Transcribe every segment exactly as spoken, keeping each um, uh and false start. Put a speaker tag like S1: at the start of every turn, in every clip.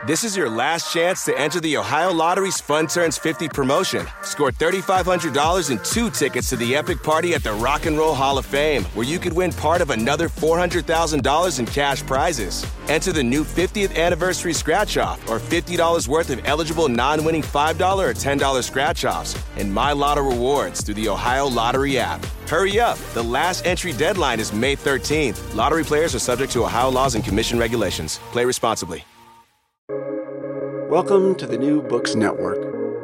S1: This is your last chance to enter the Ohio Lottery's Fun Turns fifty promotion. Score three thousand five hundred dollars and two tickets to the epic party at the Rock and Roll Hall of Fame, where you could win part of another four hundred thousand dollars in cash prizes. Enter the new fiftieth anniversary scratch-off or fifty dollars worth of eligible non-winning five dollars or ten dollars scratch-offs and My Lotto rewards through the Ohio Lottery app. Hurry up. The last entry deadline is May thirteenth. Lottery players are subject to Ohio laws and commission regulations. Play responsibly.
S2: Welcome to the New Books Network.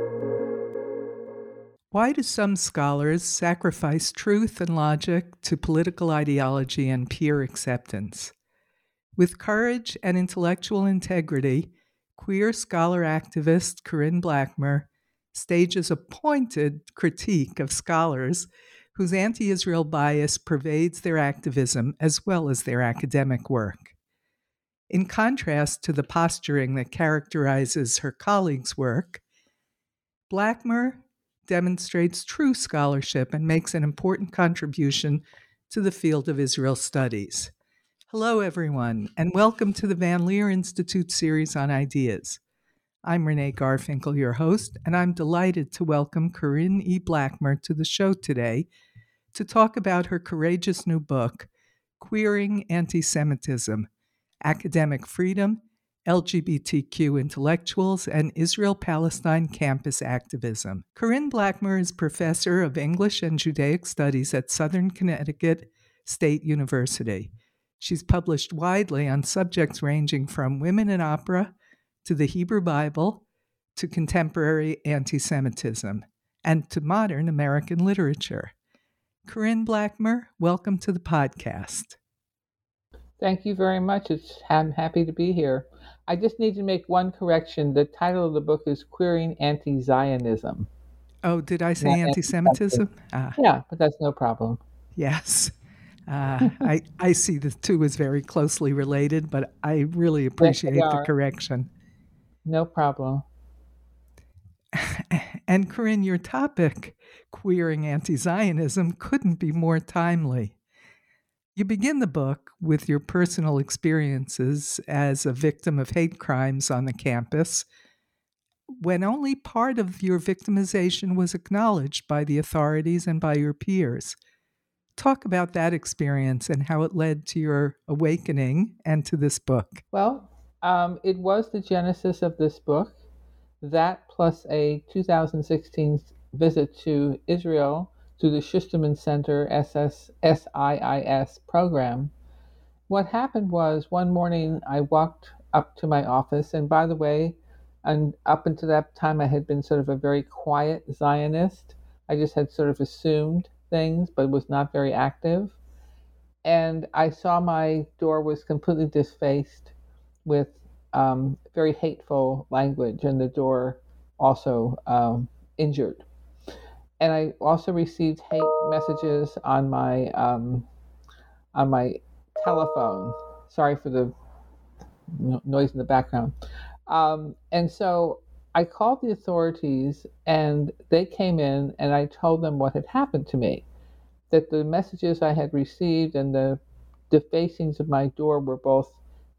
S3: Why do some scholars sacrifice truth and logic to political ideology and peer acceptance? With courage and intellectual integrity, queer scholar activist Corinne Blackmer stages a pointed critique of scholars whose anti-Israel bias pervades their activism as well as their academic work. In contrast to the posturing that characterizes her colleagues' work, Blackmer demonstrates true scholarship and makes an important contribution to the field of Israel studies. Hello, everyone, and welcome to the Van Leer Institute series on ideas. I'm Renee Garfinkel, your host, and I'm delighted to welcome Corinne E. Blackmer to the show today to talk about her courageous new book, Queering Anti-Semitism: Academic Freedom, L G B T Q Intellectuals, and Israel-Palestine Campus Activism. Corinne Blackmer is professor of English and Judaic Studies at Southern Connecticut State University. She's published widely on subjects ranging from women in opera to the Hebrew Bible to contemporary anti-Semitism and to modern American literature. Corinne Blackmer, welcome to the podcast.
S4: Thank you very much. It's, I'm happy to be here. I just need to make one correction. The title of the book is Queering Anti-Zionism.
S3: Oh, did I say
S4: Not
S3: anti-Semitism? Ah,
S4: Yeah, but that's no problem.
S3: yes. Uh, I, I see the two as very closely related, but I really appreciate
S4: they
S3: the
S4: are.
S3: correction.
S4: No problem.
S3: And Corinne, your topic, queering anti-Zionism, couldn't be more timely. You begin the book with your personal experiences as a victim of hate crimes on the campus, when only part of your victimization was acknowledged by the authorities and by your peers. Talk about that experience and how it led to your awakening and to this book.
S4: Well, um, it was the genesis of this book. That plus a two thousand sixteen visit to Israel to the Schusterman Center S S S I I S program. What happened was one morning I walked up to my office, and by the way, and up until that time I had been sort of a very quiet Zionist. I just had sort of assumed things, but was not very active. And I saw my door was completely defaced with um, very hateful language, and the door also um, injured. And I also received hate messages on my um, on my telephone. Sorry for the no- noise in the background. Um, and so I called the authorities, and they came in, and I told them what had happened to me, that the messages I had received and the defacings of my door were both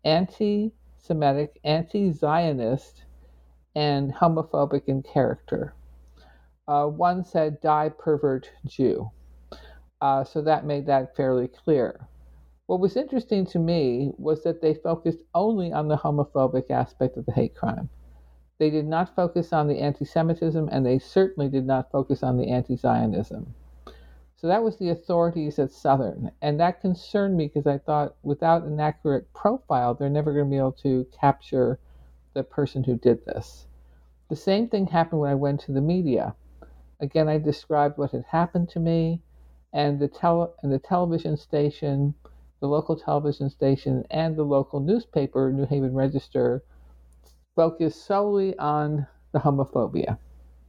S4: anti-Semitic, anti-Zionist, and homophobic in character. Uh, one said, "Die, pervert Jew." Uh, so that made that fairly clear. What was interesting to me was that they focused only on the homophobic aspect of the hate crime. They did not focus on the anti-Semitism, and they certainly did not focus on the anti-Zionism. So that was the authorities at Southern, and that concerned me because I thought without an accurate profile, they're never going to be able to capture the person who did this. The same thing happened when I went to the media. Again, I described what had happened to me, and the tele- and the television station, the local television station, and the local newspaper, New Haven Register, focused solely on the homophobia.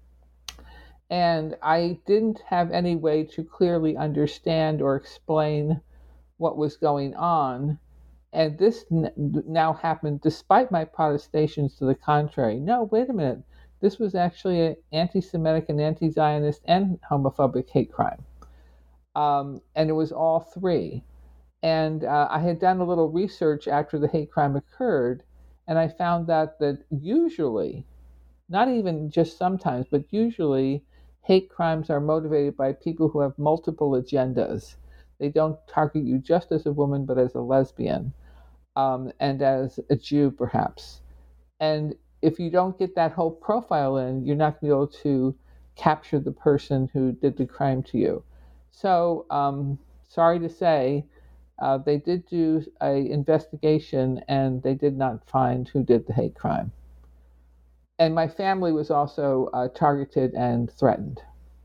S4: And I didn't have any way to clearly understand or explain what was going on. And this n- now happened despite my protestations to the contrary. No, wait a minute. This was actually an anti-Semitic and anti-Zionist and homophobic hate crime. Um, and it was all three. And uh, I had done a little research after the hate crime occurred, And I found that that usually, not even just sometimes, but usually, hate crimes are motivated by people who have multiple agendas. They don't target you just as a woman, but as a lesbian, um, and as a Jew, perhaps. And if you don't get that whole profile in, you're not going to be able to capture the person who did the crime to you. So, um, sorry to say, uh, they did do an investigation and they did not find who did the hate crime. And my family was also uh, targeted and threatened.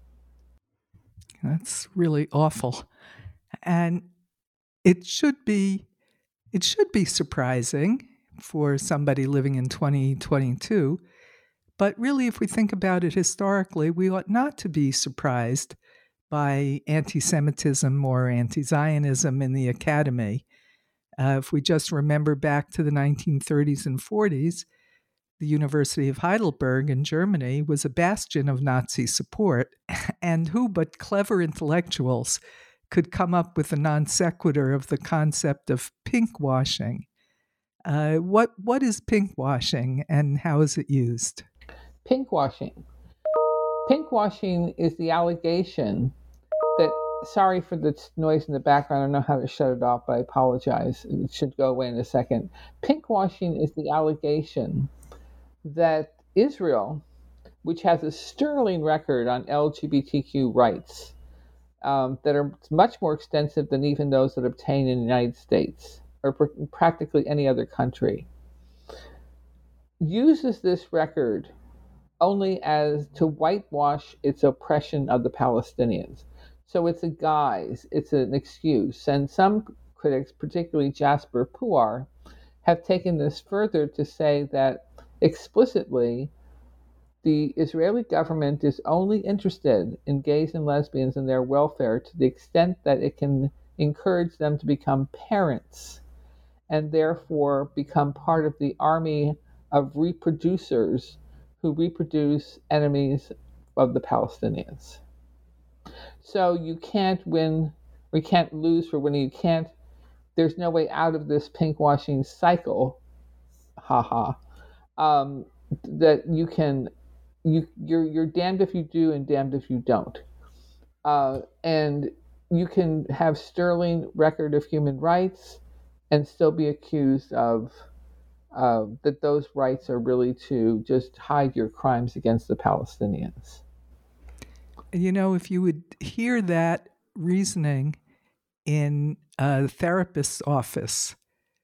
S3: That's really awful. And it should be it should be surprising for somebody living in twenty twenty-two. But really, if we think about it historically, we ought not to be surprised by anti-Semitism or anti-Zionism in the academy. Uh, if we just remember back to the nineteen thirties and forties, the University of Heidelberg in Germany was a bastion of Nazi support, and who but clever intellectuals could come up with a non sequitur of the concept of pinkwashing? Uh, what what is pinkwashing, and how is it used?
S4: Pinkwashing. Pinkwashing is the allegation that, sorry for the noise in the background, I don't know how to shut it off, but I apologize. It should go away in a second. Pinkwashing is the allegation that Israel, which has a sterling record on L G B T Q rights um, that are much more extensive than even those that obtain in the United States or pr- practically any other country, uses this record only as to whitewash its oppression of the Palestinians. So it's a guise, it's an excuse. And some critics, particularly Jasper Puar, have taken this further to say that explicitly the Israeli government is only interested in gays and lesbians and their welfare to the extent that it can encourage them to become parents and therefore become part of the army of reproducers who reproduce enemies of the Palestinians. So you can't win, or you can't lose for winning. You can't, there's no way out of this pinkwashing cycle, haha, um, that you can, you, you're, you're damned if you do and damned if you don't. Uh, and you can have sterling record of human rights and still be accused of Uh, that those rights are really to just hide your crimes against the Palestinians.
S3: You know, if you would hear that reasoning in a therapist's office,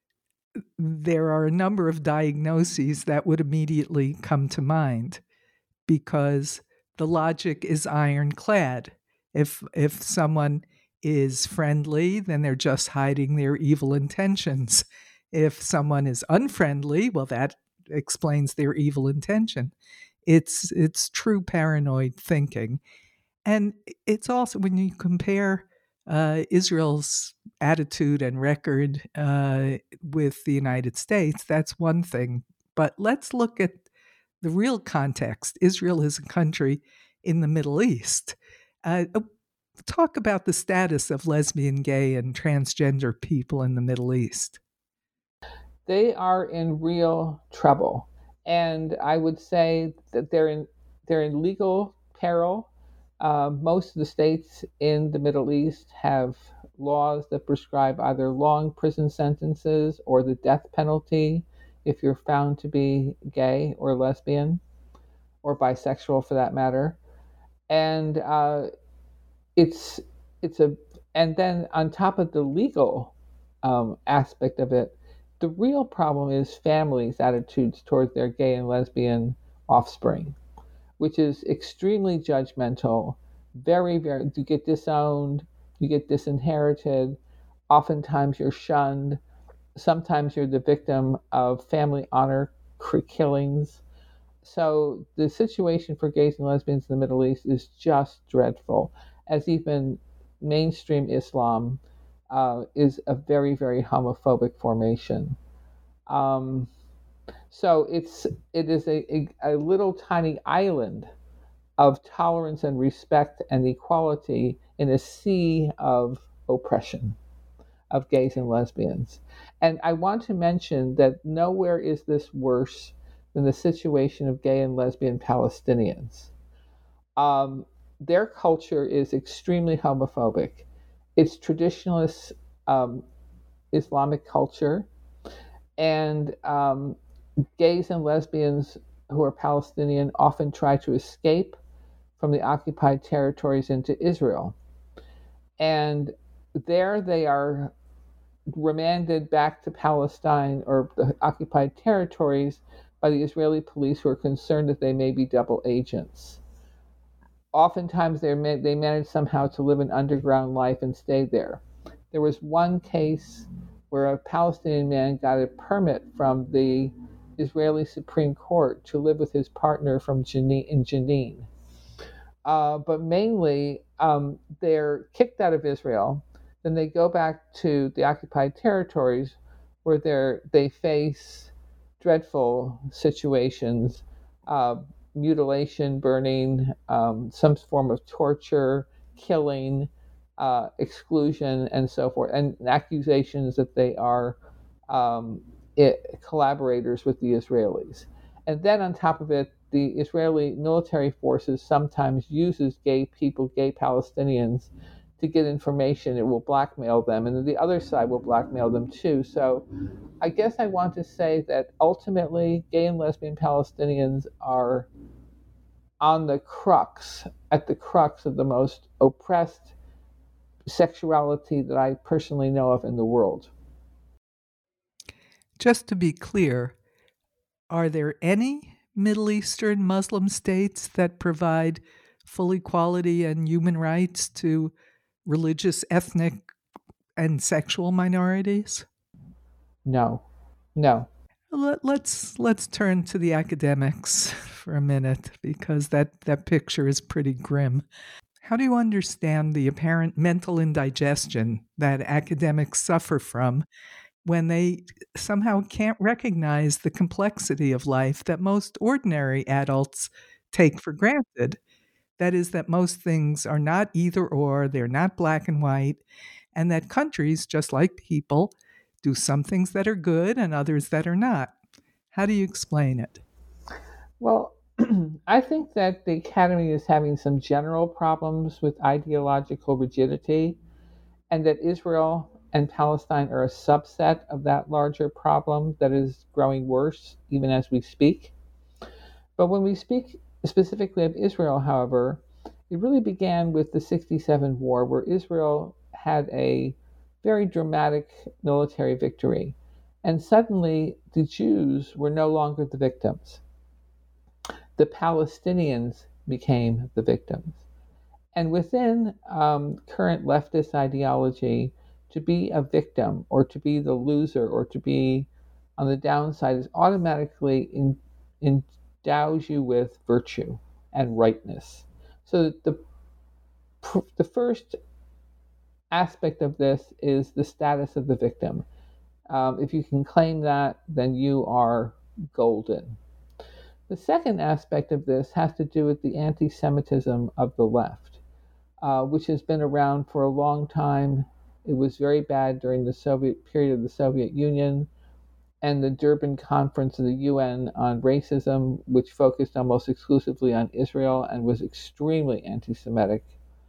S3: there are a number of diagnoses that would immediately come to mind because the logic is ironclad. If if someone is friendly, then they're just hiding their evil intentions. If someone is unfriendly, well, that explains their evil intention. It's it's true paranoid thinking. And it's also, when you compare uh, Israel's attitude and record uh, with the United States, that's one thing. But let's look at the real context. Israel is a country in the Middle East. Uh, talk about the status of lesbian, gay, and transgender people in the Middle East.
S4: They are in real trouble, and I would say that they're in they're in legal peril. Uh, most of the states in the Middle East have laws that prescribe either long prison sentences or the death penalty if you're found to be gay or lesbian or bisexual, for that matter. And uh, it's it's a and then on top of the legal um, aspect of it, the real problem is families' attitudes towards their gay and lesbian offspring, which is extremely judgmental. Very, very, you get disowned, you get disinherited. Oftentimes you're shunned. Sometimes you're the victim of family honor killings. So the situation for gays and lesbians in the Middle East is just dreadful, as even mainstream Islam uh, is a very, very homophobic formation. Um, so it's it is a, a, a little tiny island of tolerance and respect and equality in a sea of oppression. of gays and lesbians. And I want to mention that nowhere is this worse than the situation of gay and lesbian Palestinians. Um, their culture is extremely homophobic. It's traditionalist um, Islamic culture, and um, gays and lesbians who are Palestinian often try to escape from the occupied territories into Israel. And there they are remanded back to Palestine or the occupied territories by the Israeli police, who are concerned that they may be double agents. Oftentimes they they manage somehow to live an underground life and stay there. There was one case where a Palestinian man got a permit from the Israeli Supreme Court to live with his partner from Jenin, in Jenin. Uh, but mainly, um, they're kicked out of Israel. Then they go back to the occupied territories, where they they face dreadful situations, uh, mutilation, burning, um, some form of torture, killing, uh, exclusion, and so forth, and accusations that they are um, it, collaborators with the Israelis. And then on top of it, the Israeli military forces sometimes uses gay people, gay Palestinians, to get information. It will blackmail them, and then the other side will blackmail them too. So I guess I want to say that ultimately gay and lesbian Palestinians are on the crux, at the crux of the most oppressed sexuality that I personally know of in the world.
S3: Just to be clear, are there any Middle Eastern Muslim states that provide full equality and human rights to religious, ethnic, and sexual minorities?
S4: No, no.
S3: Let, let's let's turn to the academics for a minute, because that, that picture is pretty grim. How do you understand the apparent mental indigestion that academics suffer from when they somehow can't recognize the complexity of life that most ordinary adults take for granted? That is, that most things are not either or, they're not black and white, and that countries, just like people, do some things that are good and others that are not. How do you explain it?
S4: Well, I think that the Academy is having some general problems with ideological rigidity, and that Israel and Palestine are a subset of that larger problem that is growing worse even as we speak. But when we speak specifically of Israel, however, it really began with the sixty-seven war, where Israel had a very dramatic military victory. And suddenly the Jews were no longer the victims. The Palestinians became the victims. And within um, current leftist ideology, to be a victim or to be the loser or to be on the downside is automatically in, endows you with virtue and rightness. So the the first aspect of this is the status of the victim. Um, if you can claim that, then you are golden. The second aspect of this has to do with the anti-Semitism of the left, uh, which has been around for a long time. It was very bad during the Soviet period of the Soviet Union and the Durban Conference of the U N on racism, which focused almost exclusively on Israel and was extremely anti-Semitic.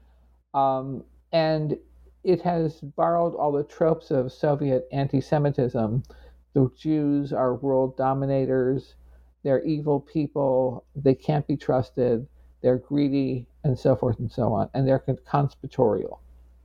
S4: Um, and it has borrowed all the tropes of Soviet anti-Semitism. The Jews are world dominators, they're evil people, they can't be trusted, they're greedy, and so forth and so on, and they're conspiratorial.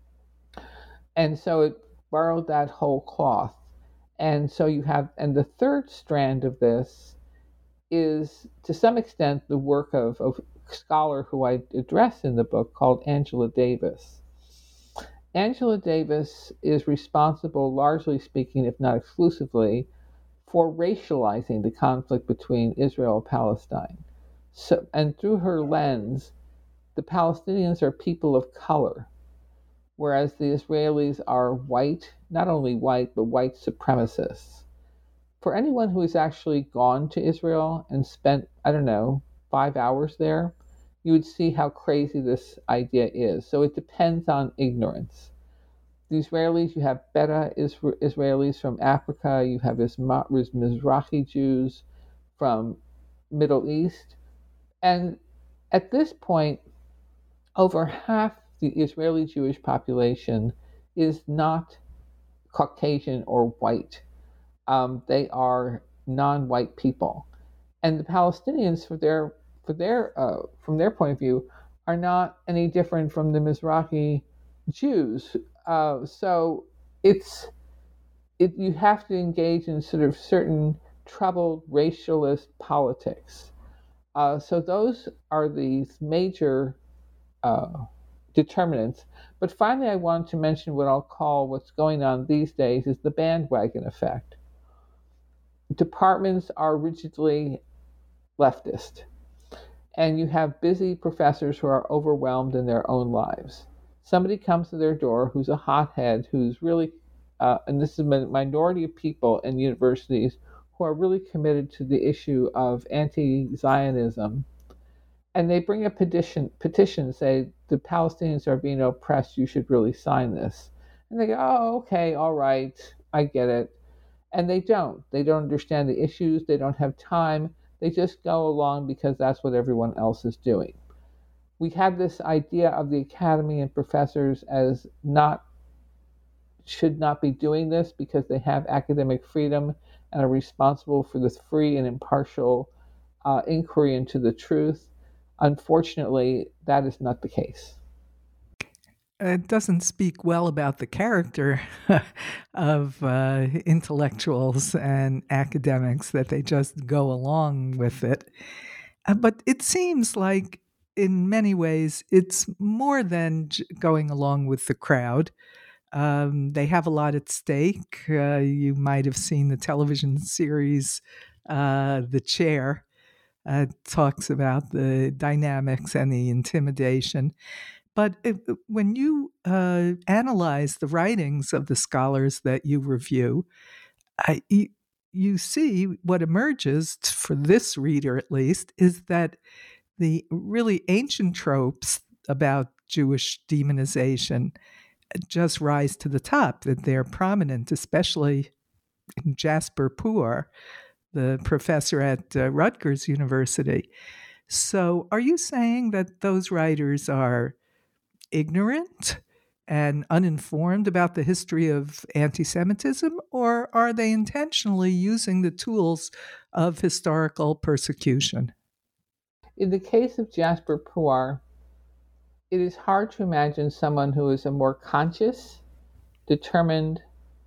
S4: And so it borrowed that whole cloth. And so you have, and the third strand of this is to some extent the work of, of a scholar who I address in the book called Angela Davis. Angela Davis is responsible, largely speaking, if not exclusively, for racializing the conflict between Israel and Palestine. So, and through her lens, the Palestinians are people of color, whereas the Israelis are white, not only white, but white supremacists. For anyone who has actually gone to Israel and spent, I don't know, five hours there, you would see how crazy this idea is. So it depends on ignorance. the Israelis, you have Beta Israelis from Africa, you have Mizrahi Jews from Middle East, and at this point, over half the Israeli Jewish population is not Caucasian or white. Um, they are non-white people, and the Palestinians, for their for their uh, from their point of view, are not any different from the Mizrahi Jews. Uh, so it's it you have to engage in sort of certain troubled racialist politics. Uh, so those are these major uh, determinants. But finally, I want to mention what I'll call what's going on these days is the bandwagon effect. Departments are rigidly leftist, and you have busy professors who are overwhelmed in their own lives. Somebody comes to their door who's a hothead, who's really, uh, and this is a minority of people in universities who are really committed to the issue of anti-Zionism, and they bring a petition, petition, say the Palestinians are being oppressed, you should really sign this. And they go, oh, okay, all right, I get it. And they don't. They don't understand the issues. They don't have time. They just go along because that's what everyone else is doing. We have this idea of the academy and professors as not, should not be doing this because they have academic freedom and are responsible for this free and impartial uh, inquiry into the truth. Unfortunately, that is not the case.
S3: It doesn't speak well about the character of uh, intellectuals and academics that they just go along with it. Uh, but it seems like, in many ways, it's more than j- going along with the crowd. Um, they have a lot at stake. Uh, you might have seen the television series uh, The Chair. Uh, talks about the dynamics and the intimidation. But it, when you uh, analyze the writings of the scholars that you review, I, you, you see what emerges, for this reader at least, is that the really ancient tropes about Jewish demonization just rise to the top, that they're prominent, especially in Jasper Puar, the professor at uh, Rutgers University. So are you saying that those writers are ignorant and uninformed about the history of anti-Semitism, or are they intentionally using the tools of historical persecution?
S4: In the case of Jasper Puar, it is hard to imagine someone who is a more conscious, determined,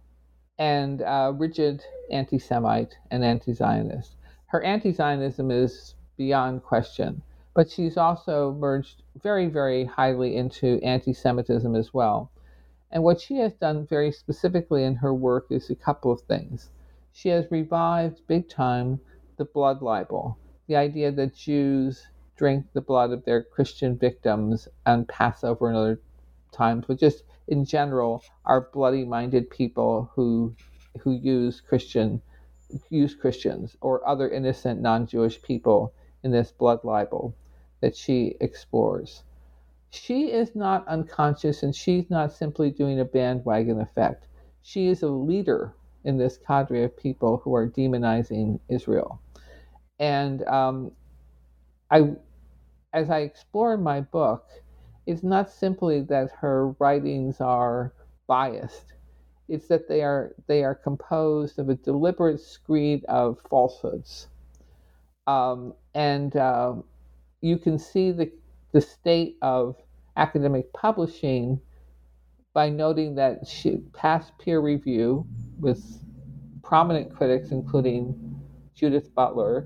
S4: and uh, rigid anti-Semite and anti-Zionist. Her anti-Zionism is beyond question, but she's also merged very, very highly into anti-Semitism as well. And what she has done very specifically in her work is a couple of things. She has revived big time the blood libel, the idea that Jews drink the blood of their Christian victims on Passover and other times, but just in general are bloody-minded people who who use Christian use Christians or other innocent non-Jewish people in this blood libel that she explores. She is not unconscious, and she's not simply doing a bandwagon effect. She is a leader in this cadre of people who are demonizing Israel. And um, I, as I explore in my book, it's not simply that her writings are biased. It's that they are they are composed of a deliberate screed of falsehoods. Um, and uh, you can see the the state of academic publishing by noting that she passed peer review with prominent critics, including Judith Butler,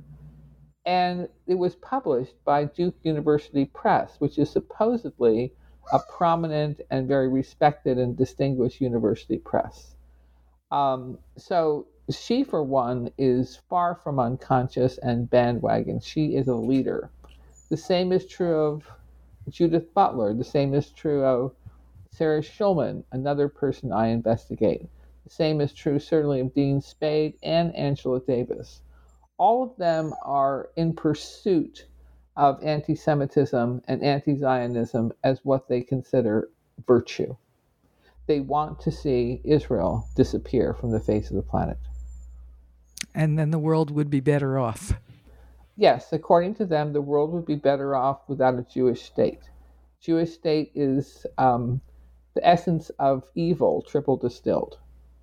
S4: and it was published by Duke University Press, which is supposedly a prominent and very respected and distinguished university press. Um, so she, for one, is far from unconscious and bandwagon. She is a leader. The same is true of Judith Butler. The same is true of Sarah Schulman, another person I investigate. The same is true certainly of Dean Spade and Angela Davis. All of them are in pursuit of anti-Semitism and anti-Zionism as what they consider virtue. they want to see Israel disappear from the face of the planet.
S3: And then the world would be better off.
S4: Yes, according to them, the world would be better off without a Jewish state. Jewish state is um, the essence of evil, triple distilled.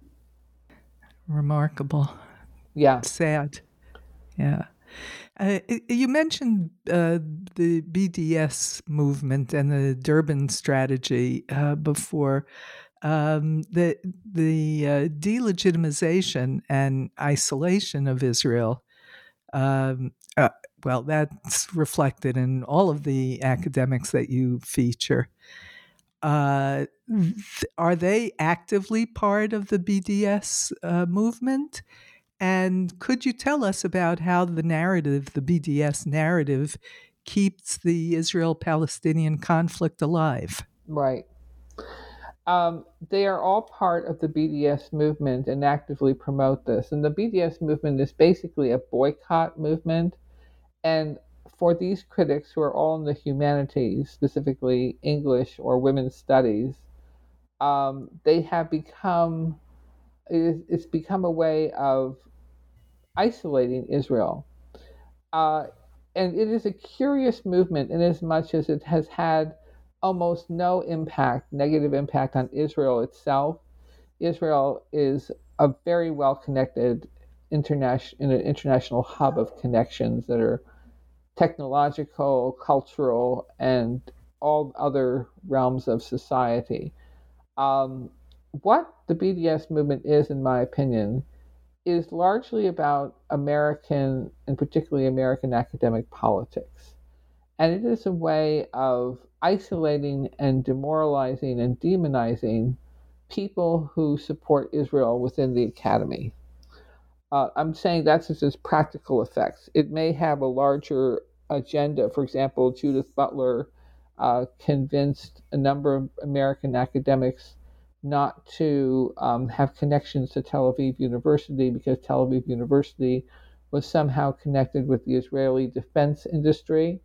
S3: Remarkable.
S4: Yeah.
S3: Sad. Yeah. Uh, you mentioned uh, the B D S movement and the Durban strategy uh, before. Um, the the uh, delegitimization and isolation of Israel, um, uh, well, that's reflected in all of the academics that you feature. Uh, th- are they actively part of the B D S uh, movement? And could you tell us about how the narrative, the B D S narrative, keeps the Israel-Palestinian conflict alive?
S4: Right. Um, they are all part of the B D S movement and actively promote this. And the B D S movement is basically a boycott movement. And for these critics who are all in the humanities, specifically English or women's studies, um, they have become, it's become a way of isolating Israel. Uh, and it is a curious movement in as much as it has had almost no impact, negative impact on Israel itself. Israel is a very well connected international, in an international hub of connections that are technological, cultural, and all other realms of society. Um, what the B D S movement is, in my opinion, is largely about American, and particularly American academic politics. And it is a way of isolating and demoralizing and demonizing people who support Israel within the academy. Uh, I'm saying that's just its practical effects. It may have a larger agenda. For example, Judith Butler uh, convinced a number of American academics not to um, have connections to Tel Aviv University because Tel Aviv University was somehow connected with the Israeli defense industry.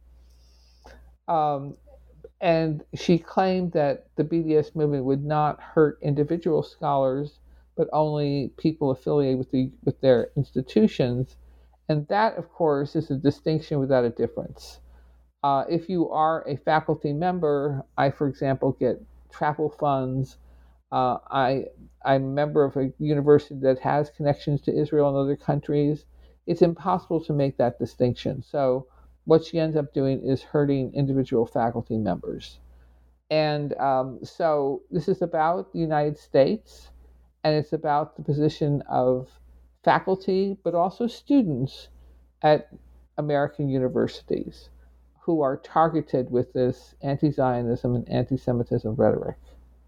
S4: Um, and she claimed that the B D S movement would not hurt individual scholars, but only people affiliated with the with their institutions. And that, of course, is a distinction without a difference. Uh, if you are a faculty member, I, for example, get travel funds. Uh, I, I'm a member of a university that has connections to Israel and other countries. It's impossible to make that distinction. So what she ends up doing is hurting individual faculty members. And um, so this is about the United States, and it's about the position of faculty, but also students at American universities who are targeted with this anti-Zionism and anti-Semitism rhetoric.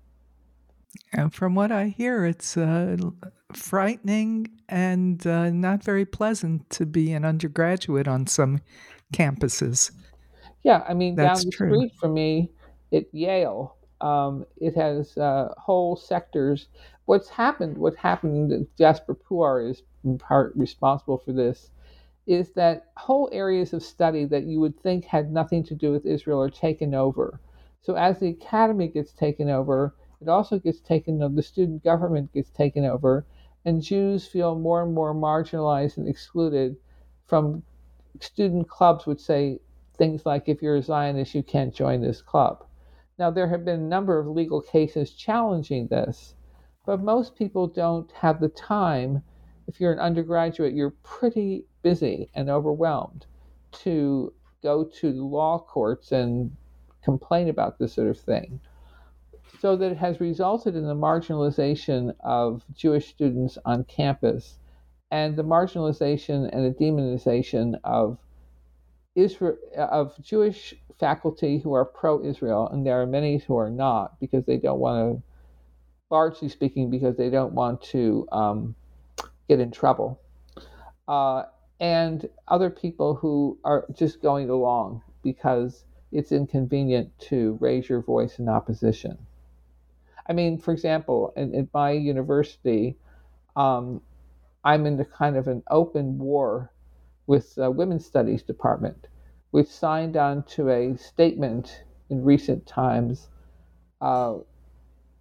S3: And from what I hear, it's uh, frightening and uh, not very pleasant to be an undergraduate on some campuses.
S4: Yeah, I mean,
S3: That's
S4: down the
S3: true.
S4: street from me at Yale, um, it has uh, whole sectors. What's happened, what happened, Jasper Puar is in part responsible for this, is that whole areas of study that you would think had nothing to do with Israel are taken over. So as the academy gets taken over, it also gets taken over, the student government gets taken over, and Jews feel more and more marginalized and excluded from student clubs, which say things like, if you're a Zionist, you can't join this club. Now, there have been a number of legal cases challenging this, but most people don't have the time. If you're an undergraduate, you're pretty busy and overwhelmed to go to the law courts and complain about this sort of thing. So that it has resulted in the marginalization of Jewish students on campus and the marginalization and the demonization of Israel, of Jewish faculty who are pro-Israel, and there are many who are not because they don't want to, largely speaking, because they don't want to um, get in trouble. Uh, and other people who are just going along because it's inconvenient to raise your voice in opposition. I mean, for example, in, in my university, um, I'm in the kind of an open war with the Women's Studies Department, which signed on to a statement in recent times uh,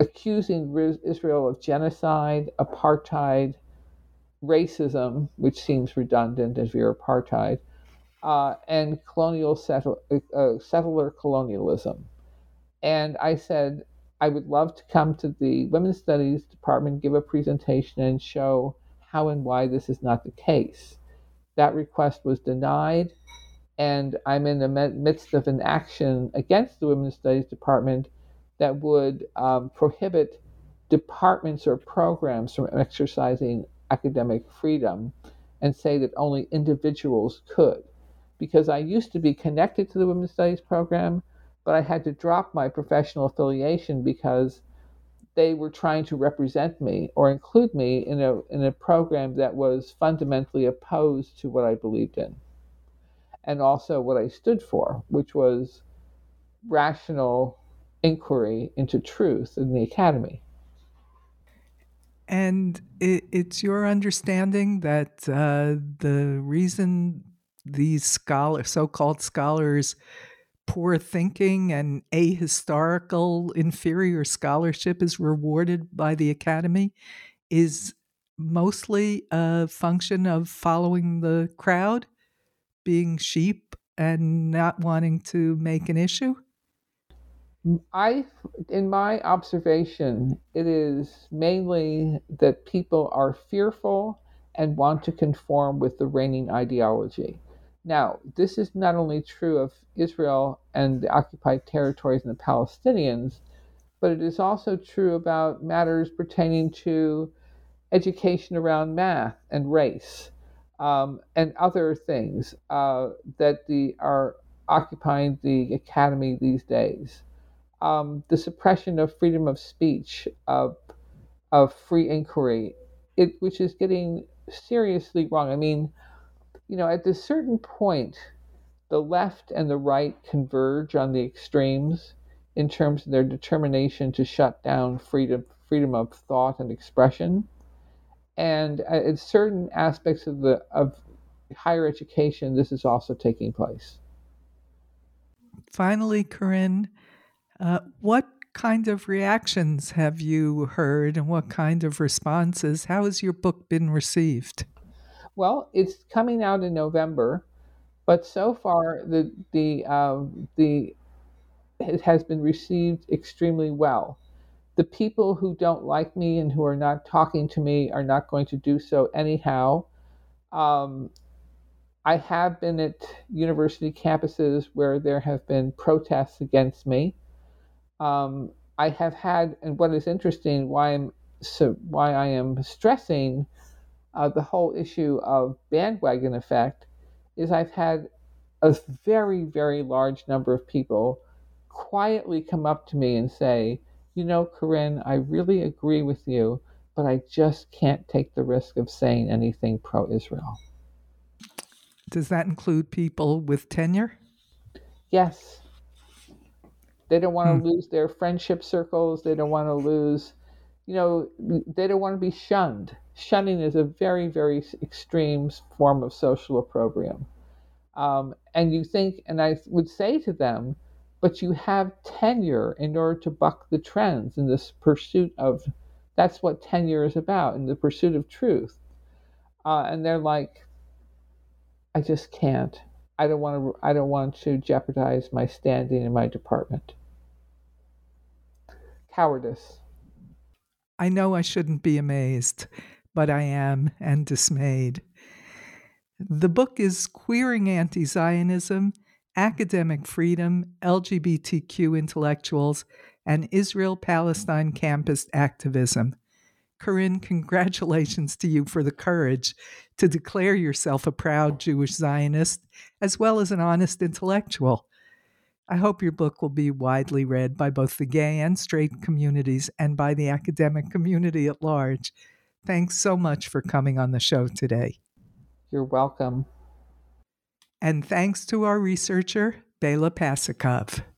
S4: accusing Israel of genocide, apartheid, racism, which seems redundant if you're apartheid, uh, and colonial settle, uh, settler colonialism. And I said, I would love to come to the Women's Studies Department, give a presentation, and show how and why this is not the case. That request was denied, and I'm in the midst of an action against the Women's Studies Department that would um, prohibit departments or programs from exercising academic freedom and say that only individuals could. Because I used to be connected to the Women's Studies program, but I had to drop my professional affiliation because they were trying to represent me or include me in a in a program that was fundamentally opposed to what I believed in, and also what I stood for, which was rational inquiry into truth in the academy.
S3: And it, it's your understanding that uh, the reason these scholars, so-called scholars, poor thinking and ahistorical inferior scholarship is rewarded by the academy is mostly a function of following the crowd, being sheep and not wanting to make an issue?
S4: I, in my observation, it is mainly that people are fearful and want to conform with the reigning ideology. Now, this is not only true of Israel and the occupied territories and the Palestinians, but it is also true about matters pertaining to education around math and race, um, and other things uh, that the, are occupying the academy these days. Um, the suppression of freedom of speech, of of free inquiry, it which is getting seriously wrong. I mean, you know, at this certain point, the left and the right converge on the extremes in terms of their determination to shut down freedom freedom of thought and expression. And uh, in certain aspects of the of higher education, this is also taking place.
S3: Finally, Corinne, uh, what kind of reactions have you heard and what kind of responses? How has your book been received?
S4: Well, it's coming out in November, but so far the the uh, the it has been received extremely well. The people who don't like me and who are not talking to me are not going to do so anyhow. Um, I have been at university campuses where there have been protests against me. Um, I have had, and what is interesting, why I'm so why I am stressing uh, the whole issue of bandwagon effect, is I've had a very, very large number of people quietly come up to me and say, you know, Corinne, I really agree with you, but I just can't take the risk of saying anything pro-Israel.
S3: Does that include people with tenure?
S4: Yes. They don't want to
S3: Hmm.
S4: lose their friendship circles. They don't want to lose, you know, they don't want to be shunned. Shunning is a very, very extreme form of social opprobrium. Um, and you think, and I would say to them, but you have tenure in order to buck the trends in this pursuit of, that's what tenure is about, in the pursuit of truth. Uh, and they're like, I just can't. I don't want to. I don't want to jeopardize my standing in my department. Cowardice.
S3: I know I shouldn't be amazed, but I am, and dismayed. The book is Queering Anti-Zionism, Academic Freedom, L G B T Q Intellectuals, and Israel-Palestine Campus Activism. Corinne, congratulations to you for the courage to declare yourself a proud Jewish Zionist, as well as an honest intellectual. I hope your book will be widely read by both the gay and straight communities and by the academic community at large. Thanks so much for coming on the show today.
S4: You're welcome.
S3: And thanks to our researcher, Bela Pasikov.